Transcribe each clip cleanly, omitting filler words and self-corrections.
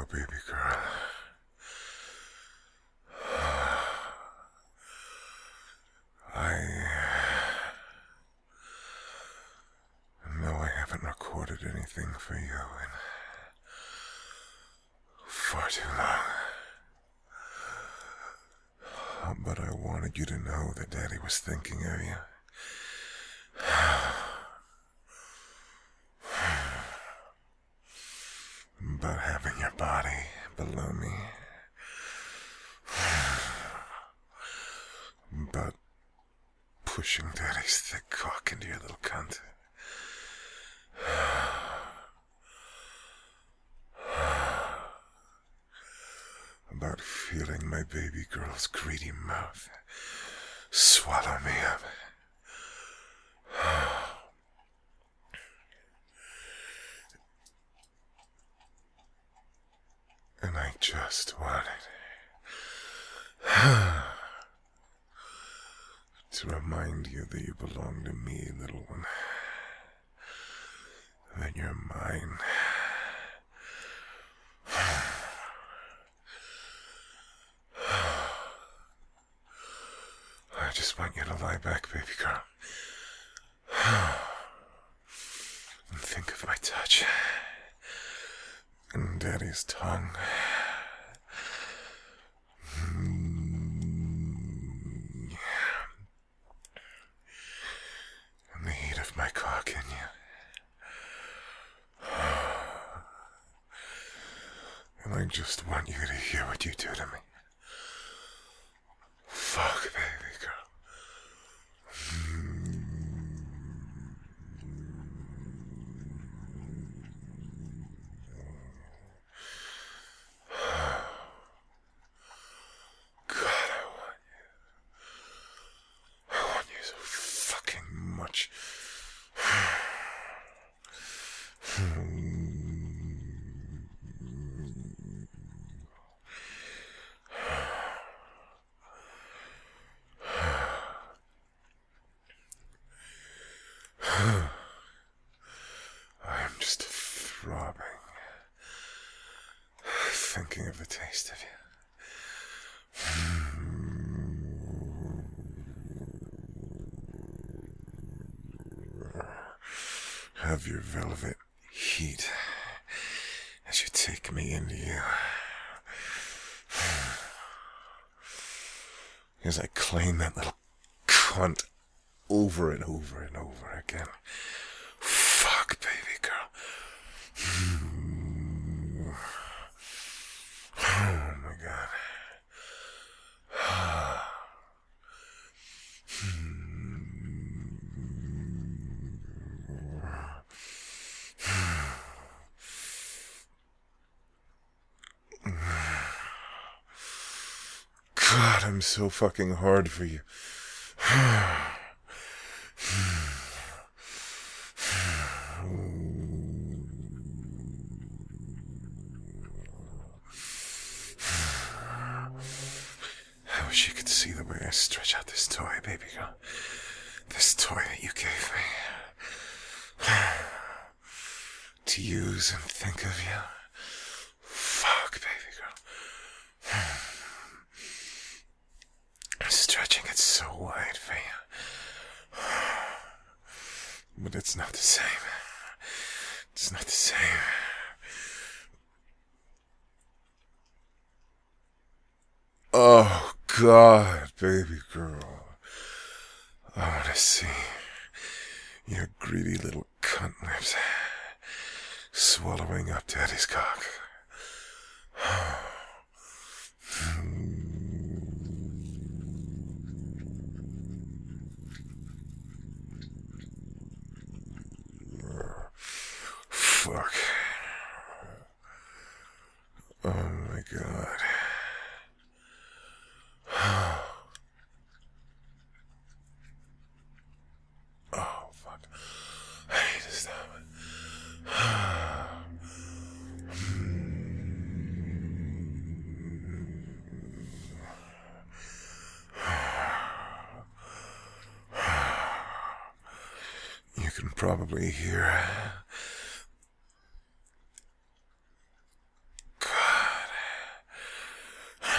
know, baby girl. I know I haven't recorded anything for you in far too long. But I wanted you to know that Daddy was thinking of you. About having your body below me. About pushing Daddy's thick cock into your little cunt. About feeling my baby girl's greedy mouth swallow me up. And I just wanted to remind you that you belong to me, little one. That you're mine. I just want you to lie back, baby girl. And think of my touch. And Daddy's tongue. And the heat of my cock in you. And I just want you to hear what you do to me. Fuck, baby girl. God, I want you so fucking much. I'm just throbbing, thinking of the taste of you. Have your velvet heat as you take me into you. As I claim that little cunt over and over and over again. Fuck, baby girl. Oh my God. God, I'm so fucking hard for you. I wish you could see the way I stretch out this toy, baby girl. This toy that you gave me. To use and think of you. Fuck, baby girl. Stretching it so wide for you. But it's not the same. It's not the same. Oh, God, baby girl. I want to see your greedy little cunt lips swallowing up Daddy's cock. Fuck. Oh my God. Oh fuck. I need to stop it. You can probably hear. God.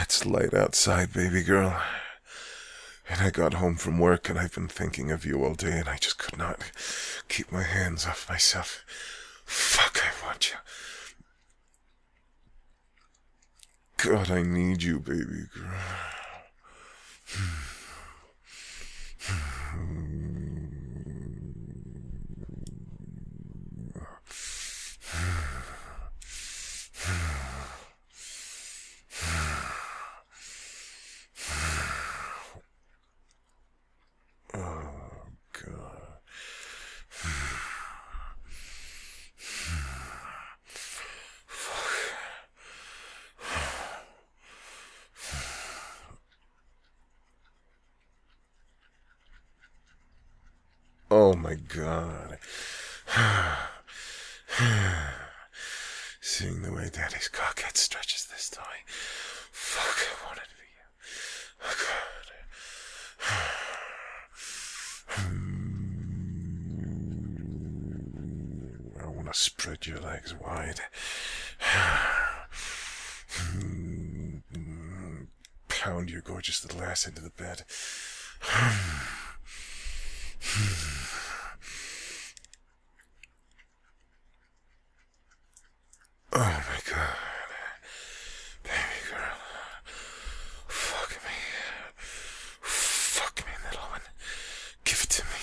It's light outside, baby girl. And I got home from work and I've been thinking of you all day and I just could not keep my hands off myself. Fuck, I want you. God, I need you, baby girl. Oh my God. Seeing the way Daddy's cockhead stretches this toy. Fuck, I want it to be you. Oh God. I want to spread your legs wide. Pound your gorgeous little ass into the bed. Oh my God. Baby girl. Fuck me. Fuck me, little one. Give it to me.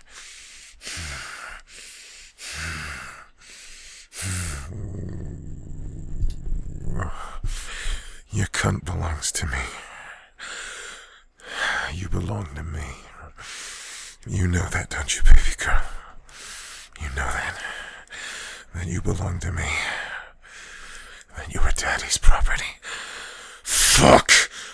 Your cunt belongs to me. You belong to me. You know that, don't you, baby girl? You know that. That you belong to me. That you were Daddy's property. Fuck!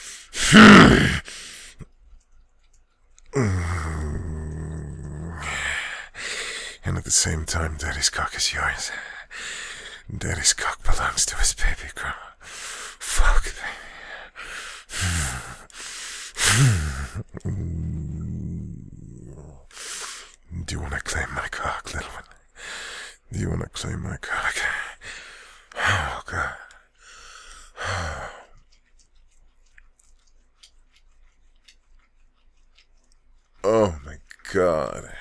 And at the same time, Daddy's cock is yours. Daddy's cock belongs to his baby girl. Fuck, baby. Do you want to claim my cock, little one? Do you want to claim my cock? Oh, God. Oh, my God.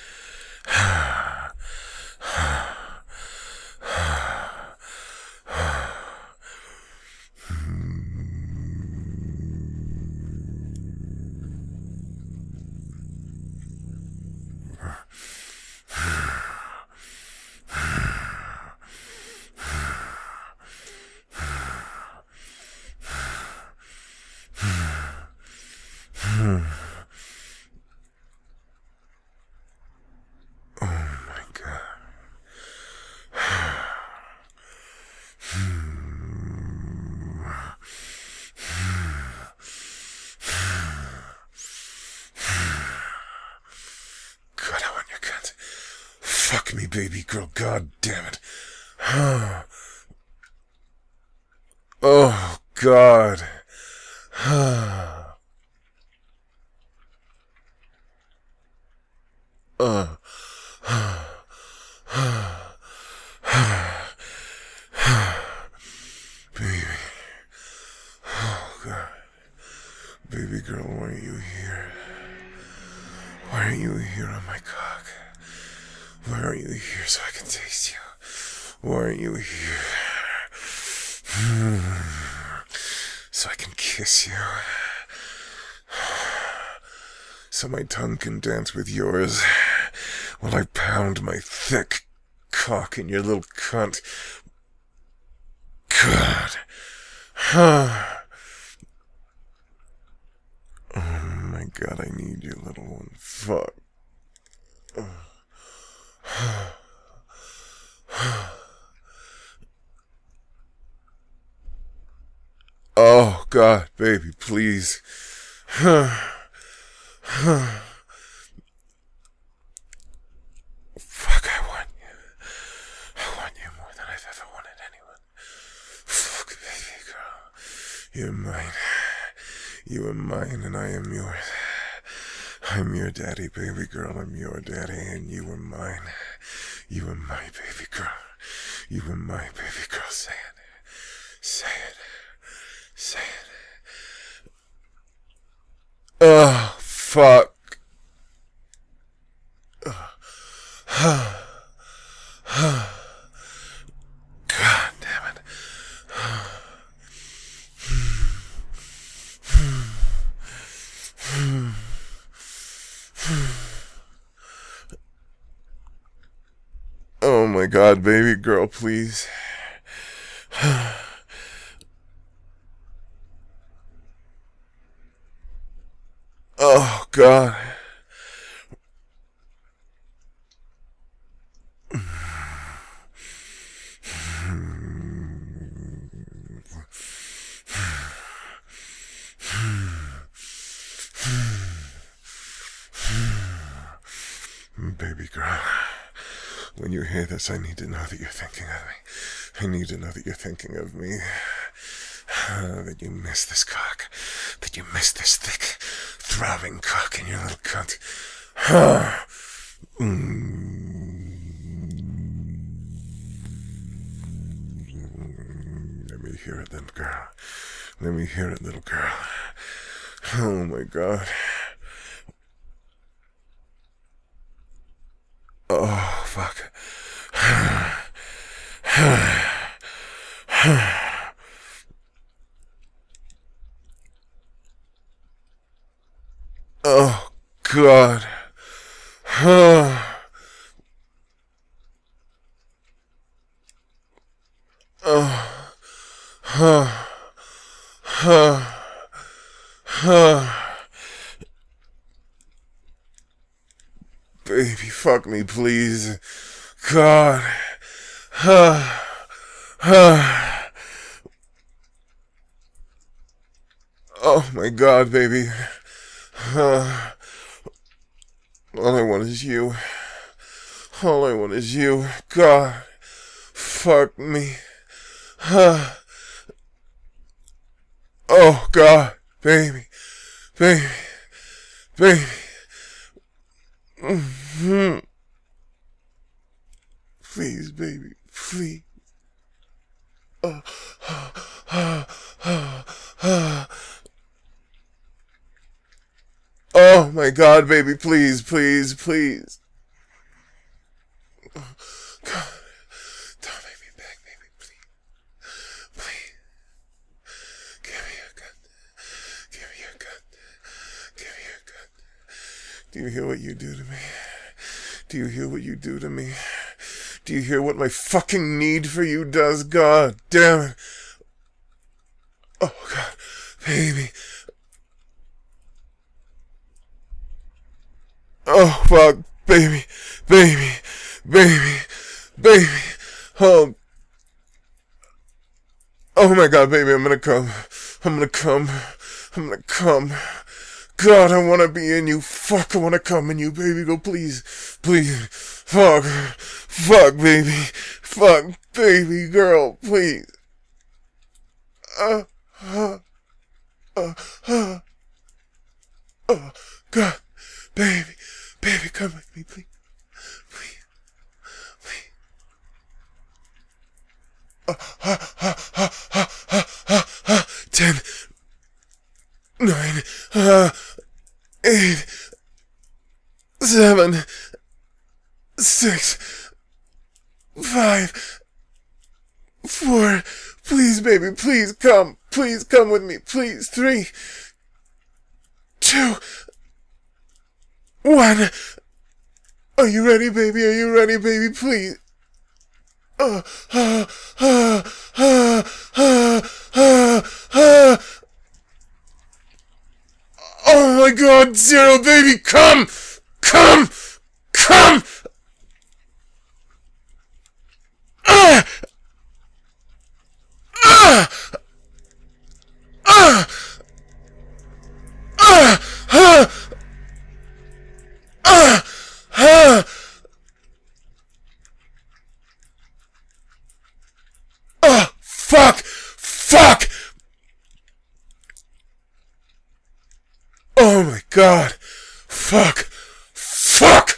Fuck me, baby girl. God damn it. Oh, God. Baby. Oh, God. Baby girl, why are you here? Why are you here on my cock? Why are you here so I can taste you? Why are you here? So I can kiss you. So my tongue can dance with yours while I pound my thick cock in your little cunt. God. Oh my God, I need you, little one. Fuck. Oh, God, baby, please. Fuck, I want you. I want you more than I've ever wanted anyone. Fuck, baby girl. You're mine. You are mine and I am yours. I'm your daddy, baby girl. I'm your daddy and you are mine. You are my baby girl. You are my baby girl. Say it. Say it. Say it. Oh, fuck. God damn it. Oh my God, baby girl, please. Oh God. Baby girl, when you hear this, I need to know that you're thinking of me. I need to know that you're thinking of me. That you miss this cock. That you miss this thick, throbbing cock in your little cunt. Let me hear it, little girl. Let me hear it, little girl. Oh my God. Oh, fuck. Oh, God. Baby, fuck me, please. God. Oh my God, baby. All I want is you. All I want is you. God. Fuck me. Oh God, baby. Baby. Baby. Please, baby. Please. Oh my God, baby, please, please, please. God, don't make me beg, baby, please. Please. Give me your gun. Give me your gun. Give me your gun. Do you hear what you do to me? Do you hear what you do to me? Do you hear what my fucking need for you does? God damn it. Oh God, baby. Oh fuck, baby, baby, baby, baby. Oh, oh my God, baby, I'm gonna come. I'm gonna come. I'm gonna come. God, I wanna be in you. Fuck, I wanna come in you, baby. Go, please, please. Fuck, fuck, baby, fuck, baby girl, please. Uh, uh, oh, God, baby, baby, come with me, please, please, please. 10, 9, 8, 7, 6, 5, 4. Please, baby, please come. Please come with me. Please. 3, 2, 1. Are you ready, baby? Are you ready, baby? Please. Oh my God, Zero, baby, come! Come! Come! Fuck! Fuck! Oh my God! Fuck! Fuck!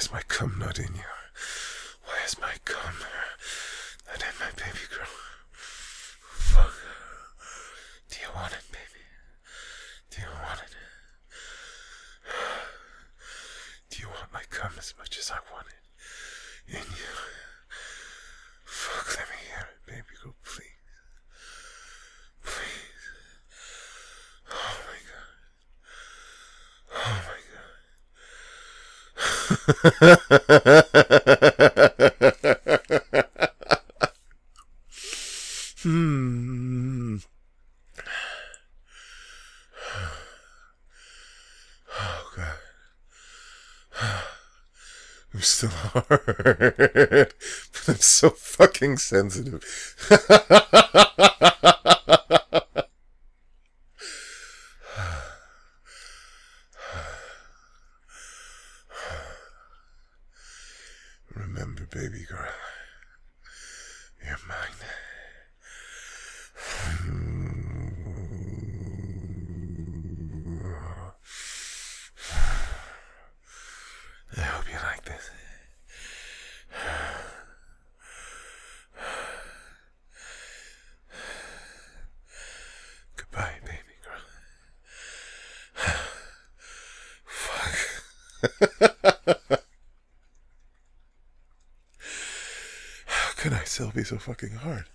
is my cum not in you? Why is my cum not in my baby girl? Fuck. Do you want it, baby? Do you want it? Do you want my cum as much as I want it in you? Fuck, let me hear it, baby girl, please. Please. Oh my god. Oh my god. Oh god. I'm still hard, but I'm so fucking sensitive. Remember, baby girl, you're mine. I hope you like this. Goodbye, baby girl. Fuck. How can I still be so fucking hard?